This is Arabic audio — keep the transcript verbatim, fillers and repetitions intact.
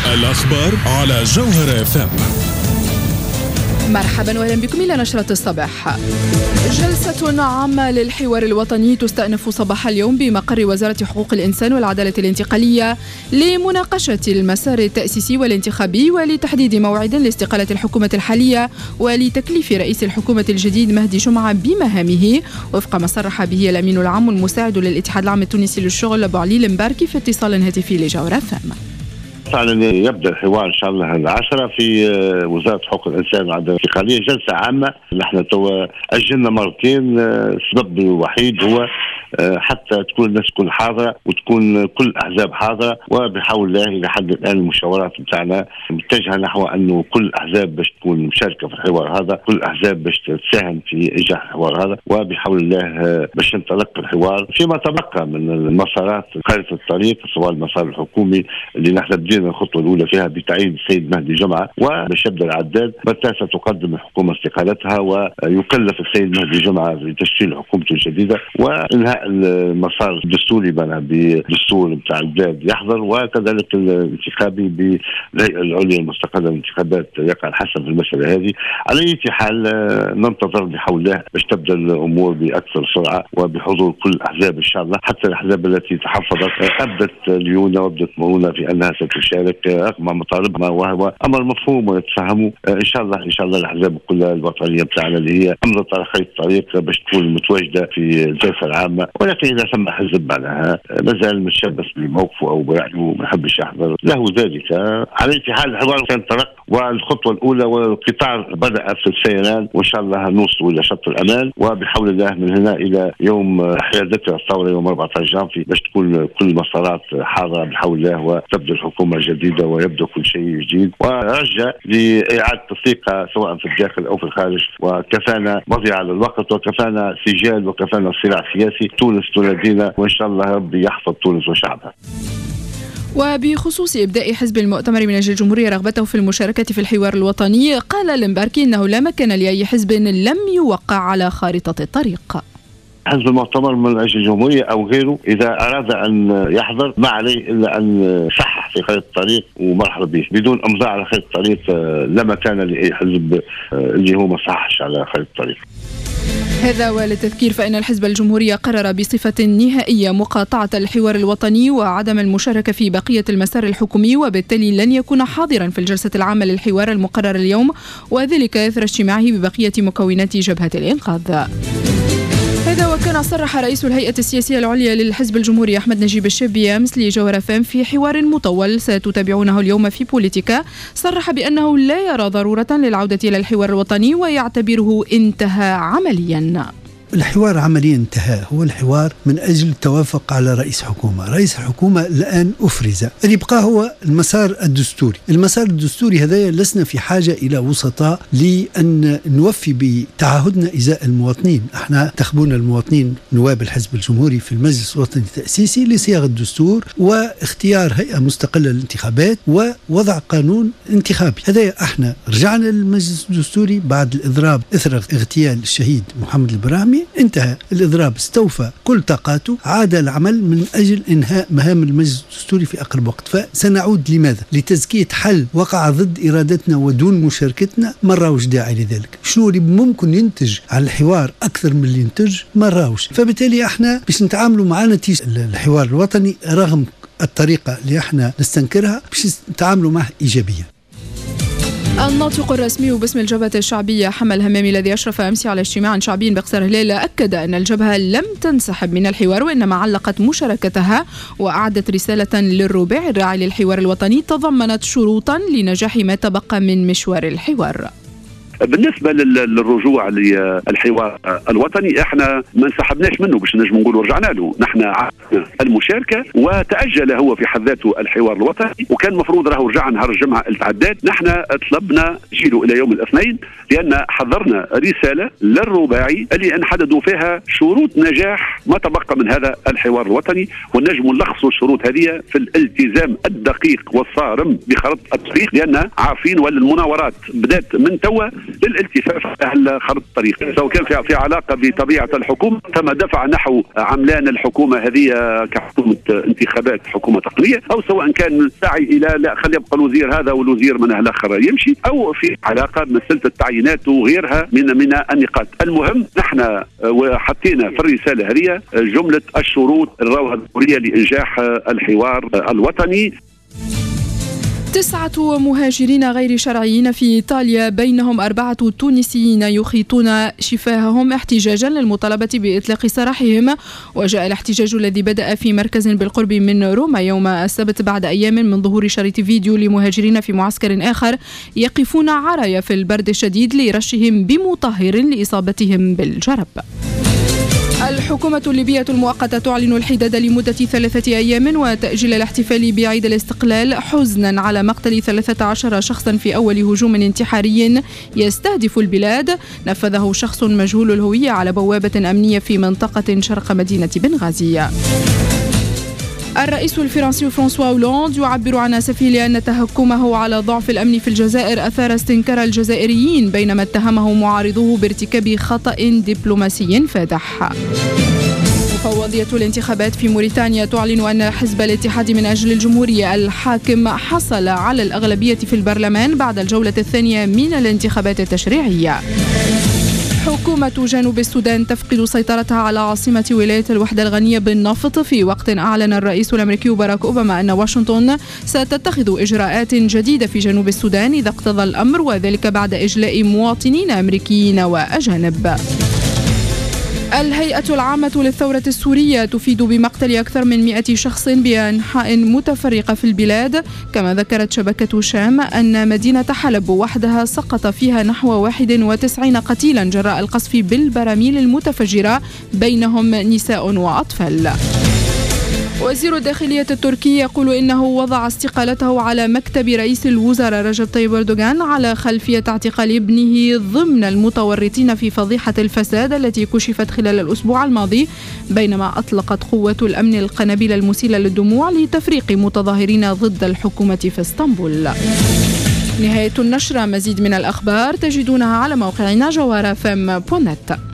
الأخبار على جوهر اف ام. مرحبا واهلا بكم الى نشرة الصباح. جلسة عامة للحوار الوطني تستأنف صباح اليوم بمقر وزارة حقوق الإنسان والعدالة الانتقالية لمناقشة المسار التأسيسي والانتخابي ولتحديد موعد لاستقالة الحكومة الحالية ولتكليف رئيس الحكومة الجديد مهدي جمعة بمهامه وفق ما صرح به الأمين العام المساعد للاتحاد العام التونسي للشغل أبو علي المباركي في اتصال هاتفي لجوهر اف ام. فعلا يبدأ الحوار إن شاء الله العشرة في وزارة حقوق الإنسان والعدالة الانتقالية، جلسة عامة. نحن تو أجلنا مرتين، السبب الوحيد هو حتى تكون الناس كل حاضرة وتكون كل الأحزاب حاضرة، وبحول الله إلى حد الآن المشاورات بتاعنا متجهة نحو أنه كل الأحزاب باش تكون مشاركة في الحوار هذا، كل الأحزاب باش تساهم في إنجاح الحوار هذا، وبحول الله باش ينطلق الحوار فيما تبقى من المسارات خارطة الطريق، سواء المسار الحكومي اللي نحن بدينا الخطوة الأولى فيها بتعيين السيد مهدي جمعة وباش يبدأ العداد، متى ستقدم الحكومة استقالتها ويكلف السيد مهدي جمعة بتشكيل حكومته الجديدة، وإنهاء المسار الدستوري بنا بدستور بتاع البلاد يحضر، وكذلك الانتخابي بالهيئة العليا المستقلة للانتخابات يقع الحسم في المسألة هذه. على أي حال ننتظر بحول الله باش تبدأ الأمور بأكثر سرعة وبحضور كل الأحزاب إن شاء الله، حتى الأحزاب التي تحفظت أبدت ليونة وأبدت مرونة في أنها ستشارك رغم مطالبها، وهو أمر مفهوم ويتفهموا إن شاء الله. إن شاء الله الأحزاب كلها الوطنية بتاعنا اللي هي أمضت على خيط الطريق باش تكون متواجدة في الجلسة العامة، ولكن إذا ثم حزب معناها مازال متشبث بموقفه أو برأيه ما يحبش يحضر له ذلك. على أي حال الحوار كان طرق، والخطوة الأولى والقطار بدأ في السيران، وإن شاء الله نوصل إلى شط الأمان، وبحول الله من هنا إلى يوم إحياء ذكرى الثورة يوم أربعة عشر جانفي باش تكون كل المسارات حاضرة بحول الله، وتبدأ الحكومة الجديدة ويبدأ كل شيء جديد، ورجع لإعادة الثقة سواء في الداخل أو في الخارج، وكفانا مضيعة للوقت وكفانا سجال وكفانا صراع سياسي. تونس تنادينا، وإن شاء الله ربي يحفظ تونس وشعبها. وبخصوص إبداء حزب المؤتمر من أجل الجمهورية رغبته في المشاركة في الحوار الوطني، قال المباركي إنه لا مكان لأي حزب لم يوقع على خارطة الطريق. حزب المؤتمر من أجل الجمهورية أو غيره إذا أراد أن يحضر ما عليه إلا أن يصحح في خارطة الطريق ومرحبا به، بدون إمضاء على خارطة الطريق لا مكان لأي حزب اللي هو ما صحش على خارطة الطريق. هذا وللتذكير فإن الحزب الجمهورية قرر بصفة نهائية مقاطعة الحوار الوطني وعدم المشاركة في بقية المسار الحكومي، وبالتالي لن يكون حاضرا في الجلسة العامة للحوار المقرر اليوم، وذلك إثر اجتماعه ببقية مكونات جبهة الإنقاذ. هذا وكان صرح رئيس الهيئة السياسية العليا للحزب الجمهوري أحمد نجيب الشابي أمس لجوهر اف ام في حوار مطول ستتابعونه اليوم في بوليتيكا، صرح بأنه لا يرى ضرورة للعودة إلى الحوار الوطني ويعتبره انتهى عمليا. الحوار عمليا انتهى، هو الحوار من أجل التوافق على رئيس حكومة. رئيس الحكومة الآن أفرز، اللي يبقى هو المسار الدستوري. المسار الدستوري هذا لسنا في حاجة إلى وسطاء لأن نوفي بتعهدنا إزاء المواطنين. احنا انتخبونا المواطنين نواب الحزب الجمهوري في المجلس الوطني التأسيسي لصياغة الدستور واختيار هيئة مستقلة للانتخابات ووضع قانون انتخابي. هذا احنا رجعنا للمجلس الدستوري بعد الإضراب إثر اغتيال الشهيد محمد البراهمي، انتهى الإضراب، استوفى كل طاقاته، عاد العمل من أجل إنهاء مهام المجلس الدستوري في أقرب وقت. فسنعود لماذا؟ لتزكية حل وقع ضد إرادتنا ودون مشاركتنا، ما راوش داعي لذلك. شنو اللي ممكن ينتج على الحوار أكثر من اللي ينتج؟ ما راوش. فبالتالي احنا باش نتعاملوا مع نتيجة الحوار الوطني رغم الطريقة اللي احنا نستنكرها باش نتعاملوا معه إيجابيا. الناطق الرسمي باسم الجبهة الشعبية حمل همامي الذي أشرف أمس على اجتماع شعبي بقصر هلال أكد أن الجبهة لم تنسحب من الحوار وإنما علقت مشاركتها، وأعدت رسالة للرباع الراعي للحوار الوطني تضمنت شروطا لنجاح ما تبقى من مشوار الحوار. بالنسبة للرجوع للحوار الوطني احنا ما انسحبناش منه باش نجم نقول رجعنا له، نحن عدنا المشاركة وتأجل هو في حد ذاته الحوار الوطني، وكان مفروض راه رجع نهار الجمعة التعداد. نحن طلبنا جيله إلى يوم الاثنين لأن حضرنا رسالة للرباعي اللي نحددوا فيها شروط نجاح ما تبقى من هذا الحوار الوطني، ونجم نلخصوا الشروط هذه في الالتزام الدقيق والصارم بخريطة الطريق، لأن عارفين ولا المناورات بدأت من توا للالتفاف على خرط الطريق، سواء كان في, في علاقه بطبيعه الحكومه تم دفع نحو عملان الحكومه هذه كحكومه انتخابات حكومه تقنيه، او سواء كان السعي الى لا خلي يبقى الوزير هذا والوزير من الاخر يمشي، او في علاقه بمساله التعيينات وغيرها من من النقاط. المهم نحن وحطينا في الرساله هذه جمله الشروط الضروريه لانجاح الحوار الوطني. تسعة مهاجرين غير شرعيين في إيطاليا بينهم أربعة تونسيين يخيطون شفاههم احتجاجا للمطالبة بإطلاق سراحهم. وجاء الاحتجاج الذي بدأ في مركز بالقرب من روما يوم السبت بعد أيام من ظهور شريط فيديو لمهاجرين في معسكر آخر يقفون عريا في البرد الشديد لرشهم بمطهر لإصابتهم بالجرب. الحكومة الليبية المؤقتة تعلن الحداد لمدة ثلاثة أيام وتأجيل الاحتفال بعيد الاستقلال حزنا على مقتل ثلاثة عشر شخصا في أول هجوم انتحاري يستهدف البلاد نفذه شخص مجهول الهوية على بوابة أمنية في منطقة شرق مدينة بنغازي. الرئيس الفرنسي فرانسوا هولاند يعبر عن أسفه لأن تهكمه على ضعف الأمن في الجزائر أثار استنكار الجزائريين بينما اتهمه معارضوه بارتكاب خطأ دبلوماسي فادح. مفوضية الانتخابات في موريتانيا تعلن أن حزب الاتحاد من أجل الجمهورية الحاكم حصل على الأغلبية في البرلمان بعد الجولة الثانية من الانتخابات التشريعية. حكومة جنوب السودان تفقد سيطرتها على عاصمة ولاية الوحدة الغنية بالنفط في وقت أعلن الرئيس الأمريكي باراك أوباما أن واشنطن ستتخذ إجراءات جديدة في جنوب السودان إذا اقتضى الأمر، وذلك بعد إجلاء مواطنين أمريكيين وأجانب. الهيئة العامة للثورة السورية تفيد بمقتل أكثر من مئة شخص بأنحاء متفرقة في البلاد. كما ذكرت شبكة شام أن مدينة حلب وحدها سقط فيها نحو واحد وتسعين قتيلا جراء القصف بالبراميل المتفجرة بينهم نساء وأطفال. وزير الداخلية التركي يقول إنه وضع استقالته على مكتب رئيس الوزراء رجب طيب أردوغان على خلفية اعتقال ابنه ضمن المتورطين في فضيحة الفساد التي كشفت خلال الأسبوع الماضي، بينما أطلقت قوات الأمن القنابل المسيلة للدموع لتفريق متظاهرين ضد الحكومة في اسطنبول. نهاية النشرة. مزيد من الأخبار تجدونها على موقعنا جوهرة إف إم دوت نت.